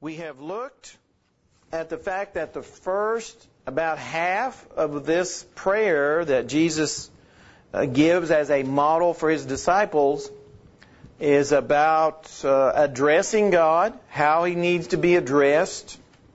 We have looked at the fact that the first about half of this prayer that Jesus gives as a model for His disciples is about addressing God, how He needs to be addressed,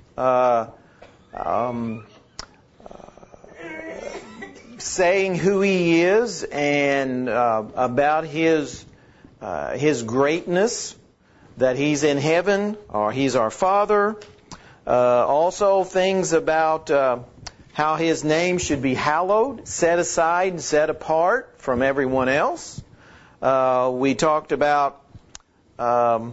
saying who He is, and about His greatness, that He's in heaven, or He's our Father. Also things about how His name should be hallowed, set aside and set apart from everyone else. We talked about the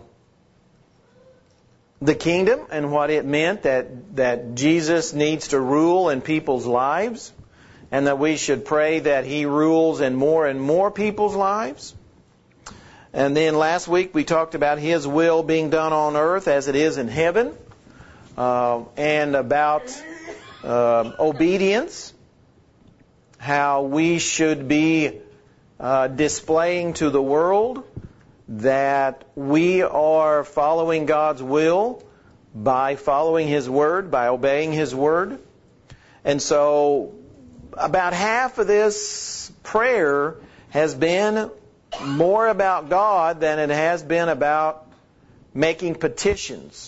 kingdom and what it meant that Jesus needs to rule in people's lives, and that we should pray that He rules in more and more people's lives. And then last week we talked about His will being done on earth as it is in heaven, and about obedience, how we should be displaying to the world that we are following God's will by following His Word, by obeying His Word. And so about half of this prayer has been more about God than it has been about making petitions.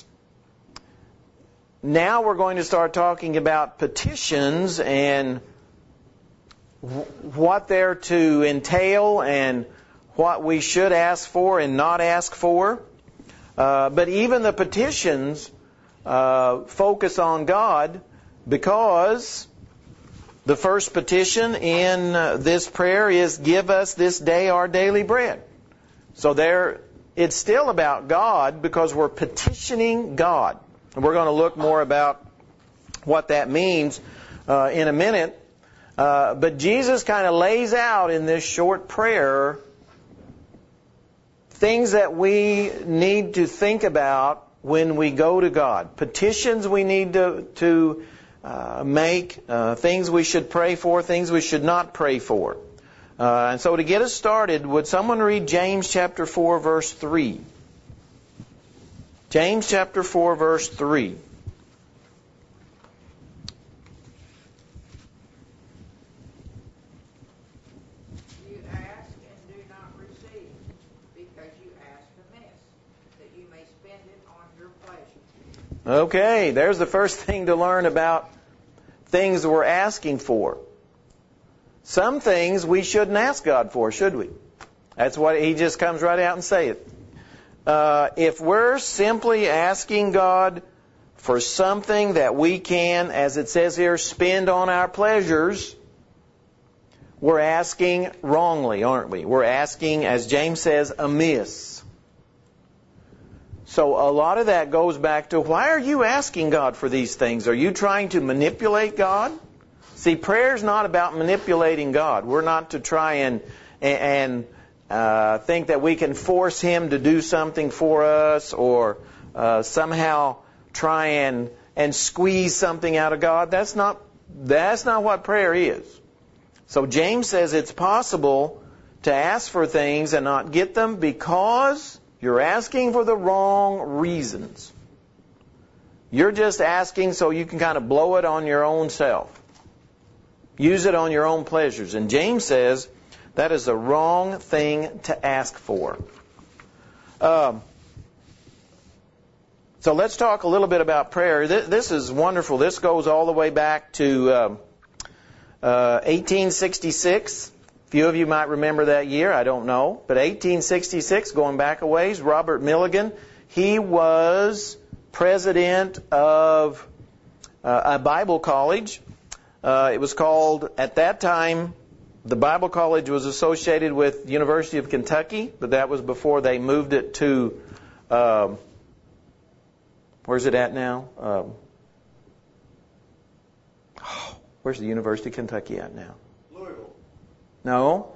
Now we're going to start talking about petitions and what they're to entail and what we should ask for and not ask for. But even the petitions focus on God, because the first petition in this prayer is, "Give us this day our daily bread." So it's still about God, because we're petitioning God. And we're going to look more about what that means in a minute. But Jesus kind of lays out in this short prayer things that we need to think about when we go to God. Petitions we need to make, things we should pray for, things we should not pray for. And so to get us started, would someone read James chapter 4, verse 3? James chapter 4, verse 3. You ask and do not receive, because you ask amiss, that you may spend it on your pleasure. Okay, there's the first thing to learn about things we're asking for. Some things we shouldn't ask God for, should we? That's what He just comes right out and say it. If we're simply asking God for something that we can, as it says here, spend on our pleasures, we're asking wrongly, aren't we? We're asking, as James says, amiss. So a lot of that goes back to, why are you asking God for these things? Are you trying to manipulate God? See, prayer's not about manipulating God. We're not to try and think that we can force Him to do something for us, or somehow try and squeeze something out of God. That's not what prayer is. So James says it's possible to ask for things and not get them because you're asking for the wrong reasons. You're just asking so you can kind of blow it on your own self. Use it on your own pleasures. And James says that is the wrong thing to ask for. So let's talk a little bit about prayer. This is wonderful. This goes all the way back to 1866. A few of you might remember that year. I don't know. But 1866, going back a ways, Robert Milligan, he was president of a Bible college. It was called, at that time, the Bible college was associated with University of Kentucky, but that was before they moved it to, where's it at now? Where's the University of Kentucky at now? Louisville. No?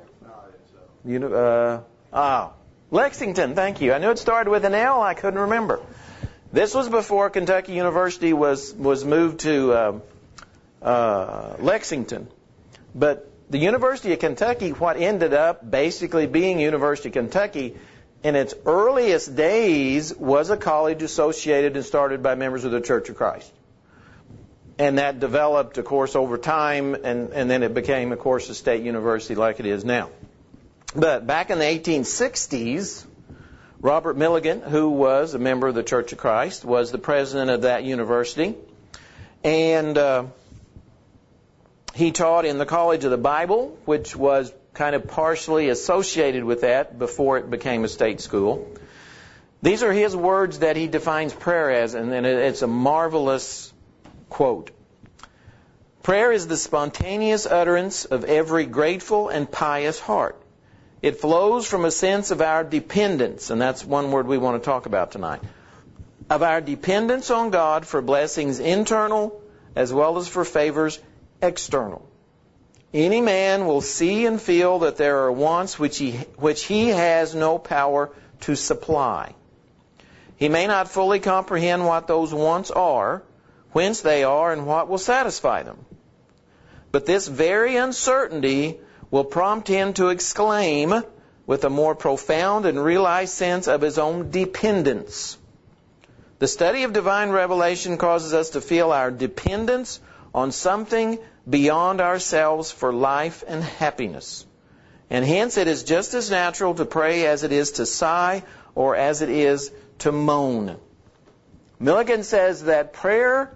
Lexington, thank you. I knew it started with an L, I couldn't remember. This was before Kentucky University was moved to Lexington. But the University of Kentucky, what ended up basically being University of Kentucky, in its earliest days, was a college associated and started by members of the Church of Christ. And that developed, of course, over time, and then it became, of course, a state university like it is now. But back in the 1860s, Robert Milligan, who was a member of the Church of Christ, was the president of that university. And he taught in the College of the Bible, which was kind of partially associated with that before it became a state school. These are his words that he defines prayer as, and it's a marvelous quote. Prayer is the spontaneous utterance of every grateful and pious heart. It flows from a sense of our dependence, and that's one word we want to talk about tonight, of our dependence on God for blessings internal as well as for favors external. Any man will see and feel that there are wants which he has no power to supply. He may not fully comprehend what those wants are, whence they are, and what will satisfy them. But this very uncertainty will prompt him to exclaim with a more profound and realized sense of his own dependence. The study of divine revelation causes us to feel our dependence on something beyond ourselves for life and happiness. And hence it is just as natural to pray as it is to sigh or as it is to moan. Milligan says that prayer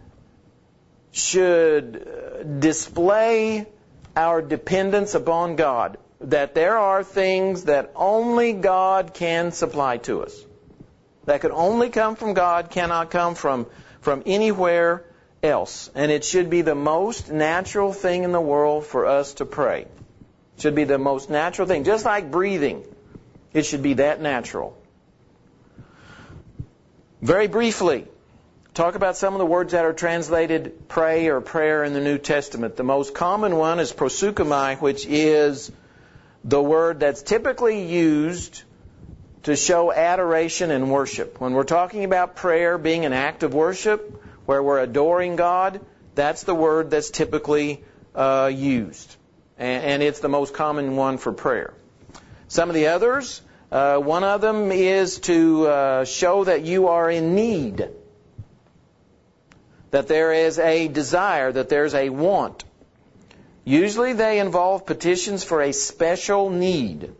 should display our dependence upon God, that there are things that only God can supply to us, that could only come from God, cannot come from anywhere else. And it should be the most natural thing in the world for us to pray. It should be the most natural thing. Just like breathing, it should be that natural. Very briefly, talk about some of the words that are translated pray or prayer in the New Testament. The most common one is proseuchomai, which is the word that's typically used to show adoration and worship. When we're talking about prayer being an act of worship, where we're adoring God, that's the word that's typically used. And it's the most common one for prayer. Some of the others, one of them is to show that you are in need, that there is a desire, that there's a want. Usually they involve petitions for a special need.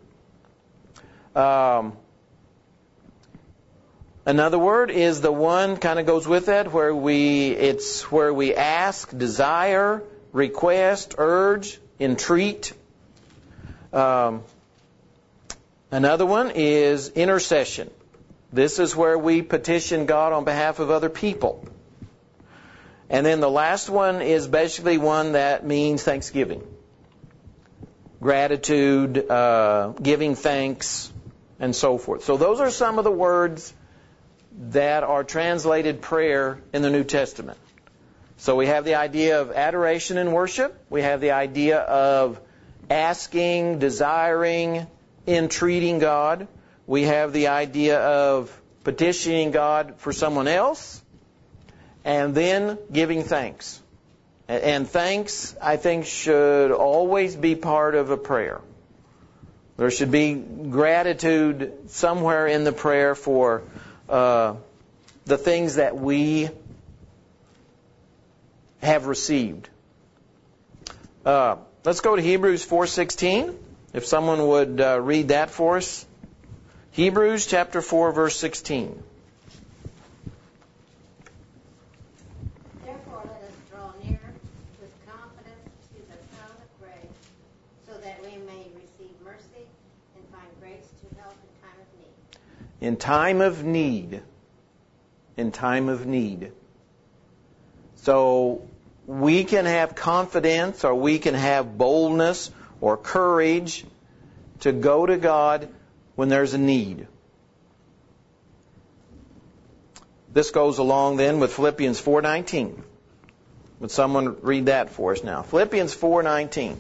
Another word is the one kind of goes with that, where we ask, desire, request, urge, entreat. Another one is intercession. This is where we petition God on behalf of other people. And then the last one is basically one that means thanksgiving, gratitude, giving thanks, and so forth. So those are some of the words that are translated prayer in the New Testament. So we have the idea of adoration and worship. We have the idea of asking, desiring, entreating God. We have the idea of petitioning God for someone else, and then giving thanks. And thanks, I think, should always be part of a prayer. There should be gratitude somewhere in the prayer for the things that we have received. Let's go to Hebrews 4:16. If someone would read that for us. Hebrews chapter 4, verse 16. Therefore let us draw near with confidence to the throne of grace, so that we may receive mercy and find grace to help in time of need. In time of need. In time of need. So we can have confidence, or we can have boldness or courage to go to God when there's a need. This goes along then with Philippians 4:19. Would someone read that for us now? Philippians 4:19.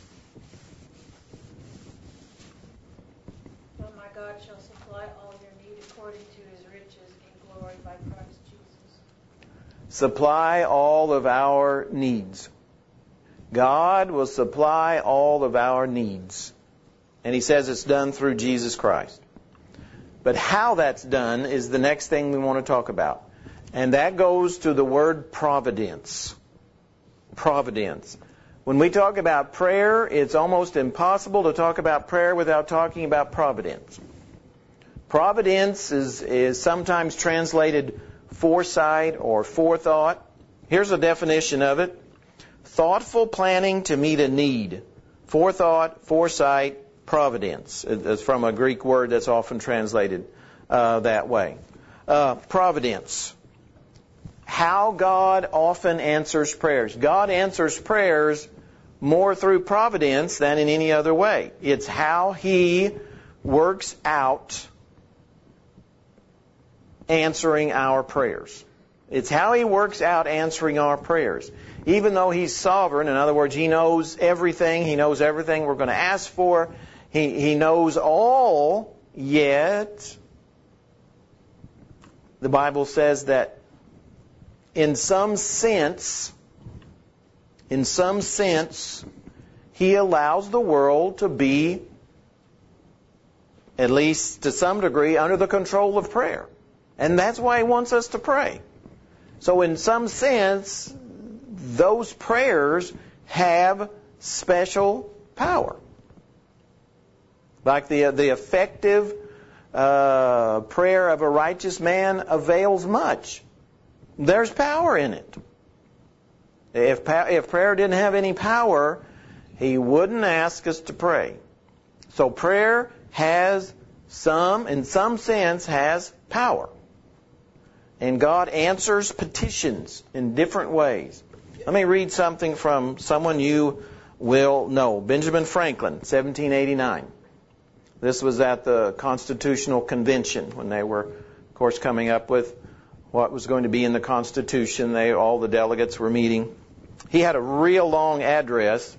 But my God shall supply all your need according to his riches in glory by Christ Jesus. Supply all of our needs. God will supply all of our needs. And He says it's done through Jesus Christ. But how that's done is the next thing we want to talk about. And that goes to the word providence. Providence. When we talk about prayer, it's almost impossible to talk about prayer without talking about providence. Providence is sometimes translated foresight or forethought. Here's a definition of it. Thoughtful planning to meet a need. Forethought, foresight, providence. It's from a Greek word that's often translated that way. Providence. How God often answers prayers. God answers prayers more through providence than in any other way. It's how He works out answering our prayers. It's how He works out answering our prayers. Even though He's sovereign, in other words, He knows everything. He knows everything we're going to ask for. He knows all, yet the Bible says that in some sense, He allows the world to be, at least to some degree, under the control of prayer. And that's why He wants us to pray. So in some sense, those prayers have special power. Like the effective prayer of a righteous man avails much. There's power in it. If prayer didn't have any power, He wouldn't ask us to pray. So prayer has in some sense, has power. And God answers petitions in different ways. Let me read something from someone you will know. Benjamin Franklin, 1789. This was at the Constitutional Convention when they were, of course, coming up with what was going to be in the Constitution. All the delegates were meeting. He had a real long address.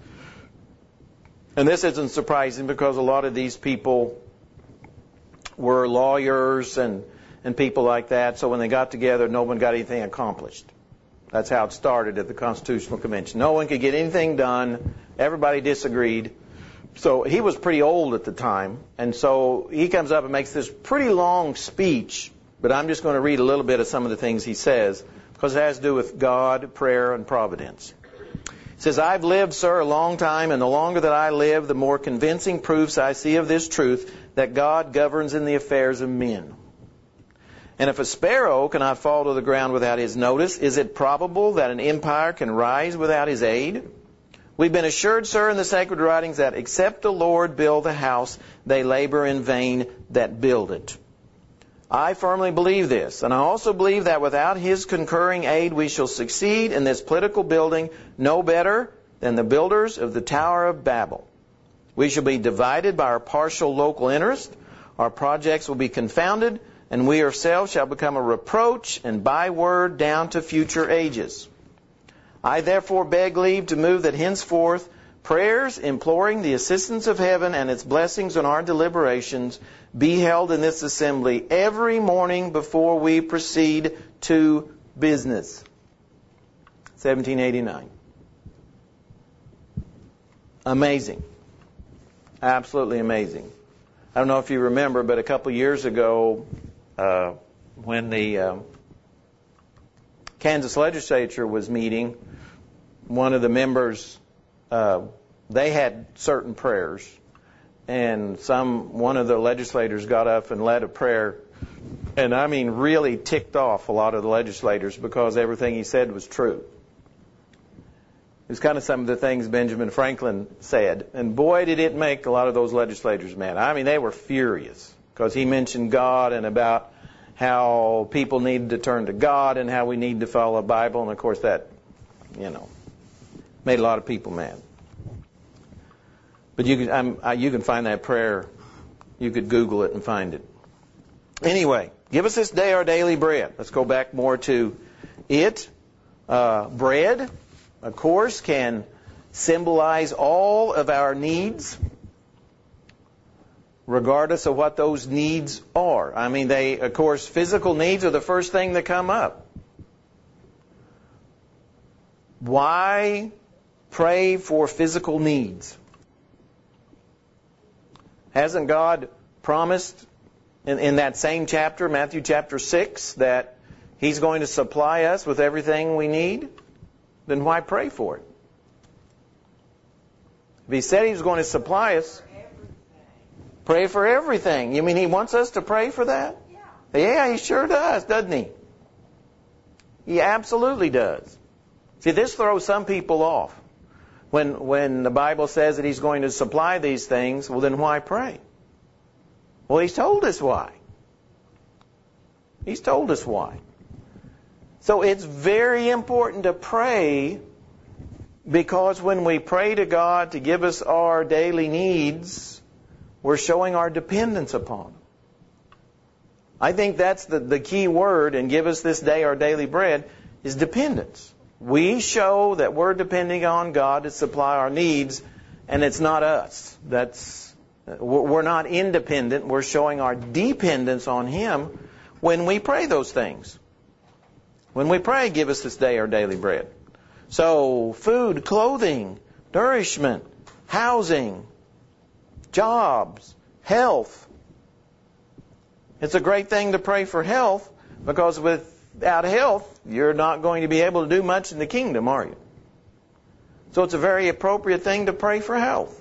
And this isn't surprising because a lot of these people were lawyers and people like that. So when they got together, no one got anything accomplished. That's how it started at the Constitutional Convention. No one could get anything done. Everybody disagreed. So he was pretty old at the time. And so he comes up and makes this pretty long speech. But I'm just going to read a little bit of some of the things he says because it has to do with God, prayer, and providence. He says, I've lived, sir, a long time, and the longer that I live, the more convincing proofs I see of this truth that God governs in the affairs of men. And if a sparrow cannot fall to the ground without His notice, is it probable that an empire can rise without His aid? We've been assured, sir, in the sacred writings that except the Lord build the house, they labor in vain that build it. I firmly believe this, and I also believe that without His concurring aid we shall succeed in this political building no better than the builders of the Tower of Babel. We shall be divided by our partial local interest, our projects will be confounded, and we ourselves shall become a reproach and byword down to future ages. I therefore beg leave to move that henceforth prayers imploring the assistance of heaven and its blessings on our deliberations be held in this assembly every morning before we proceed to business. 1789. Amazing. Absolutely amazing. I don't know if you remember, but a couple years ago, when the Kansas legislature was meeting, one of the members, they had certain prayers, and one of the legislators got up and led a prayer, and I mean really ticked off a lot of the legislators because everything he said was true. It was kind of some of the things Benjamin Franklin said, and boy did it make a lot of those legislators mad. I mean, they were furious because he mentioned God and about how people need to turn to God and how we need to follow the Bible, and of course that, made a lot of people mad. But you can find that prayer. You could Google it and find it. Anyway, give us this day our daily bread. Let's go back more to it. Bread, of course, can symbolize all of our needs, regardless of what those needs are. I mean, of course, physical needs are the first thing that come up. Why pray for physical needs? Hasn't God promised in that same chapter, Matthew chapter 6, that He's going to supply us with everything we need, then why pray for it? If He said He was going to supply us, pray for everything. You mean He wants us to pray for that? Yeah, He sure does, doesn't He? He absolutely does. See, this throws some people off. When the Bible says that He's going to supply these things, well, then why pray? Well, He's told us why. He's told us why. So it's very important to pray, because when we pray to God to give us our daily needs, we're showing our dependence upon Him. I think that's the key word in give us this day our daily bread is dependence. We show that we're depending on God to supply our needs, and it's not us. We're not independent. We're showing our dependence on Him when we pray those things. When we pray, give us this day our daily bread. So, food, clothing, nourishment, housing, jobs, health. It's a great thing to pray for health, because without health, you're not going to be able to do much in the kingdom, are you? So it's a very appropriate thing to pray for health.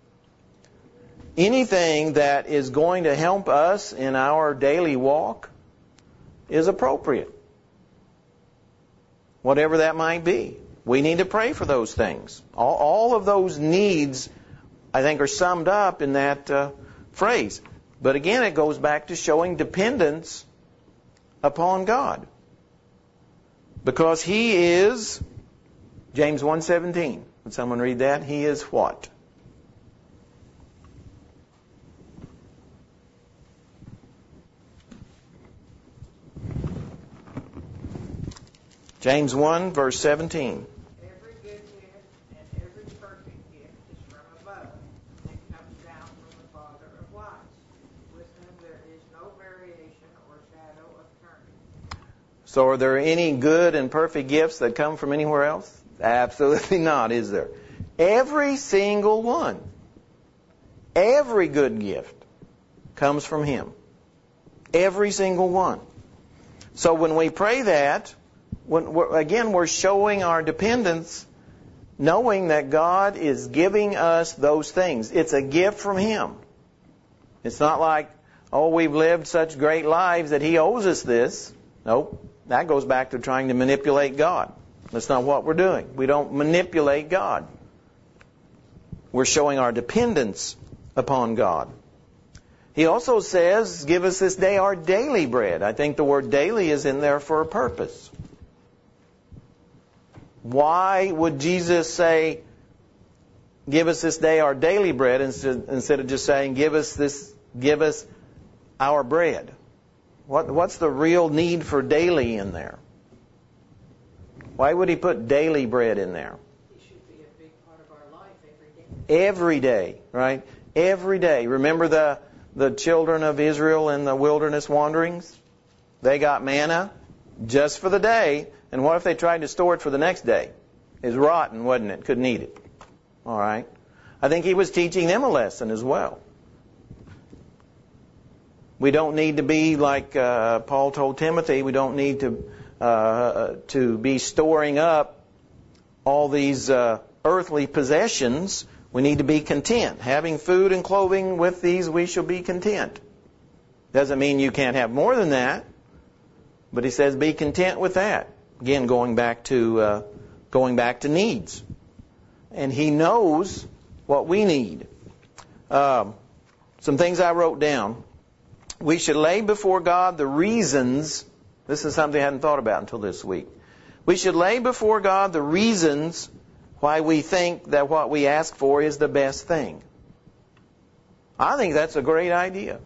Anything that is going to help us in our daily walk is appropriate. Whatever that might be. We need to pray for those things. All of those needs, I think, are summed up in that phrase. But again, it goes back to showing dependence upon God. Because He is, James 1:17. Would someone read that? He is what? James 1, verse 17. Every good gift and every perfect gift is from above, and comes down from the Father of lights, with whom there is no variation or shadow of turning. So are there any good and perfect gifts that come from anywhere else? Absolutely not, is there? Every single one. Every good gift comes from Him. Every single one. So when we pray that, we're showing our dependence, knowing that God is giving us those things. It's a gift from Him. It's not like, we've lived such great lives that He owes us this. Nope. That goes back to trying to manipulate God. That's not what we're doing. We don't manipulate God. We're showing our dependence upon God. He also says, give us this day our daily bread. I think the word daily is in there for a purpose. Why would Jesus say, give us this day our daily bread, instead of just saying, give us our bread? What's the real need for daily in there? Why would He put daily bread in there? It should be a big part of our life every day. Every day, right? Every day. Remember the children of Israel in the wilderness wanderings? They got manna just for the day. And what if they tried to store it for the next day? It was rotten, wasn't it? Couldn't eat it. All right. I think He was teaching them a lesson as well. We don't need to be like Paul told Timothy. We don't need to be storing up all these earthly possessions. We need to be content. Having food and clothing, with these we shall be content. Doesn't mean you can't have more than that. But he says be content with that. Again, going back to needs. And He knows what we need. Some things I wrote down. We should lay before God the reasons. This is something I hadn't thought about until this week. We should lay before God the reasons why we think that what we ask for is the best thing. I think that's a great idea.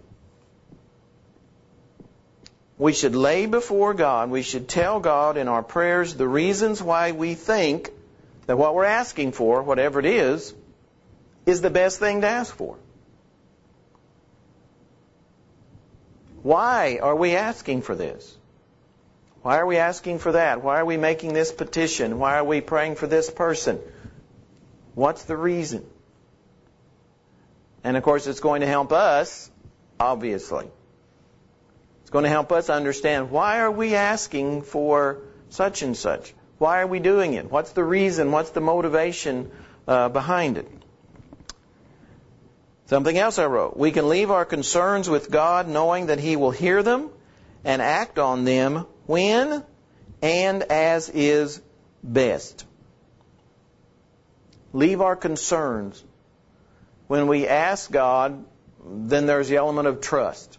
We should lay before God, we should tell God in our prayers the reasons why we think that what we're asking for, whatever it is the best thing to ask for. Why are we asking for this? Why are we asking for that? Why are we making this petition? Why are we praying for this person? What's the reason? And of course it's going to help us, obviously. going to help us understand, why are we asking for such and such? Why are we doing it? What's the reason? What's the motivation behind it? Something else I wrote. We can leave our concerns with God knowing that He will hear them and act on them when and as is best. Leave our concerns. When we ask God, then there's the element of trust.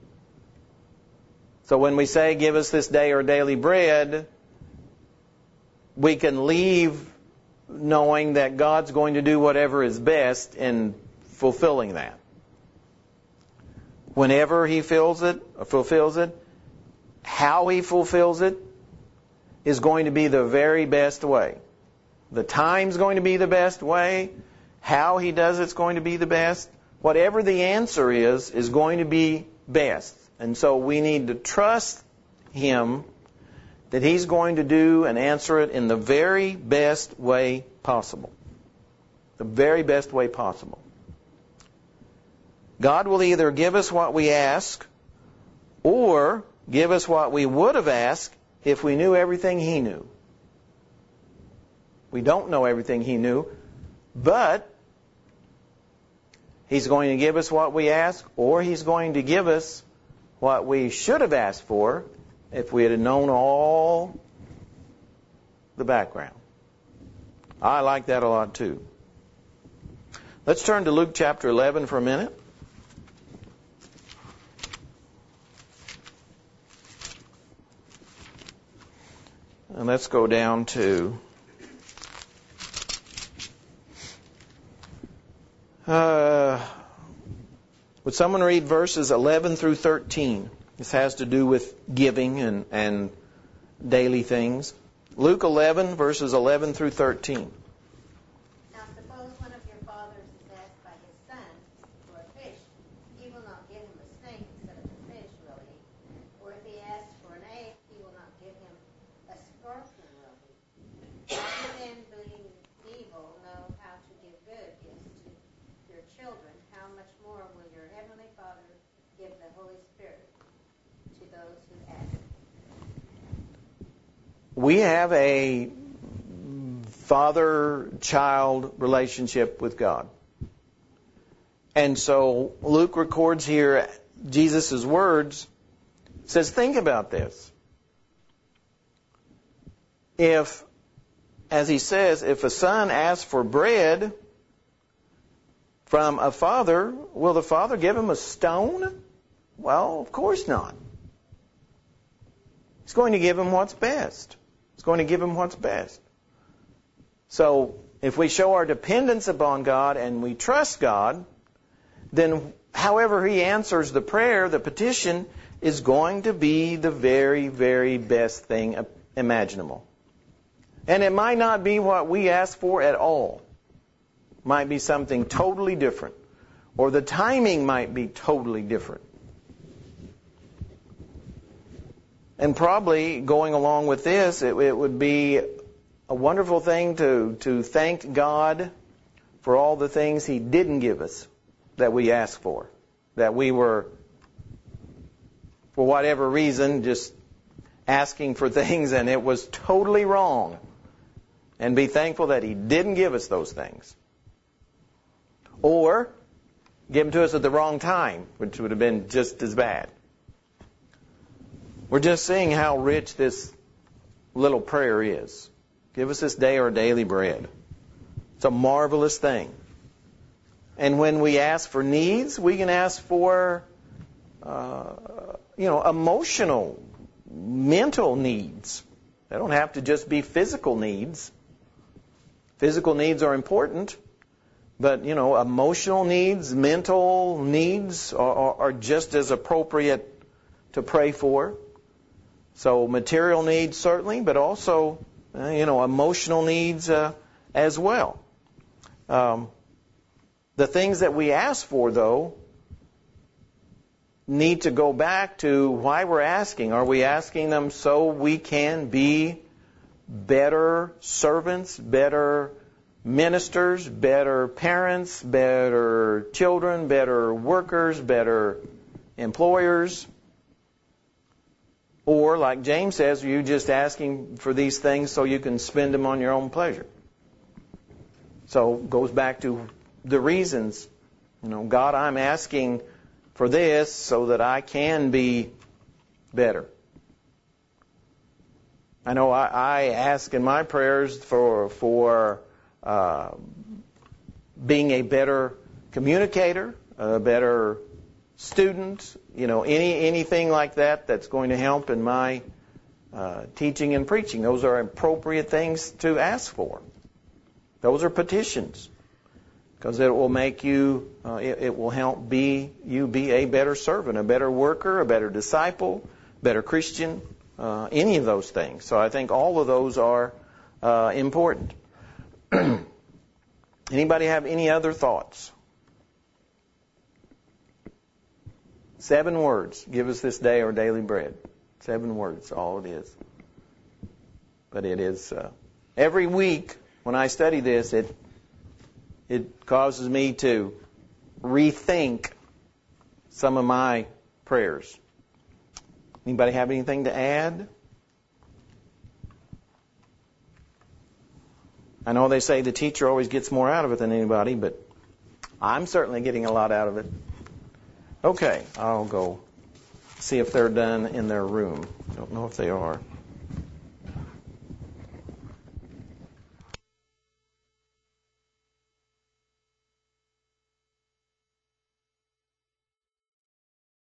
So when we say, give us this day our daily bread, we can leave knowing that God's going to do whatever is best in fulfilling that. Whenever He fulfills it, how He fulfills it is going to be the very best way. The time's going to be the best way. How He does it's going to be the best. Whatever the answer is going to be best. And so we need to trust Him that He's going to do and answer it in the very best way possible. The very best way possible. God will either give us what we ask or give us what we would have asked if we knew everything He knew. We don't know everything He knew, but He's going to give us what we ask, or He's going to give us what we should have asked for if we had known all the background. I like that a lot too. Let's turn to Luke chapter 11 for a minute. And let's go down to would someone read verses 11 through 13? This has to do with giving and daily things. Luke 11, verses 11 through 13. Now suppose one of your fathers is asked by his son for a fish. He will not give him a snake instead of a fish, will he? Or if he asks for an egg, he will not give him a scorpion, will he? How do you then, being evil, know how to give good gifts to your children? How much more will your heavenly Father give the Holy Spirit to those who ask? We have a father-child relationship with God. And so Luke records here Jesus' words, says, think about this. If, as he says, if a son asks for bread from a father, will the father give him a stone? Well, of course not. He's going to give him what's best. He's going to give him what's best. So if we show our dependence upon God and we trust God, then however He answers the prayer, the petition, is going to be the very, very best thing imaginable. And it might not be what we ask for at all. It might be something totally different. Or the timing might be totally different. And probably going along with this, it would be a wonderful thing to thank God for all the things He didn't give us that we asked for. That we were, for whatever reason, just asking for things and it was totally wrong. And be thankful that He didn't give us those things. Or give them to us at the wrong time, which would have been just as bad. We're just seeing how rich this little prayer is. Give us this day our daily bread. It's a marvelous thing. And when we ask for needs, we can ask for, emotional, mental needs. They don't have to just be physical needs. Physical needs are important, but, emotional needs, mental needs are just as appropriate to pray for. So material needs certainly, but also, emotional needs as well. The things that we ask for, though, need to go back to why we're asking. Are we asking them so we can be better servants, better ministers, better parents, better children, better workers, better employers? Or, like James says, are you just asking for these things so you can spend them on your own pleasure? So it goes back to the reasons. God, I'm asking for this so that I can be better. I know I ask in my prayers for being a better communicator, a better student, anything like that that's going to help in my teaching and preaching. Those are appropriate things to ask for. Those are petitions, because it will make you, it will help you be a better servant, a better worker, a better disciple, better Christian, any of those things. So I think all of those are important. Anybody have any other thoughts? 7 words. Give us this day our daily bread. 7 words, all it is. But it is, every week when I study this, it causes me to rethink some of my prayers. Anybody have anything to add? I know they say the teacher always gets more out of it than anybody, but I'm certainly getting a lot out of it. Okay, I'll go see if they're done in their room. Don't know if they are.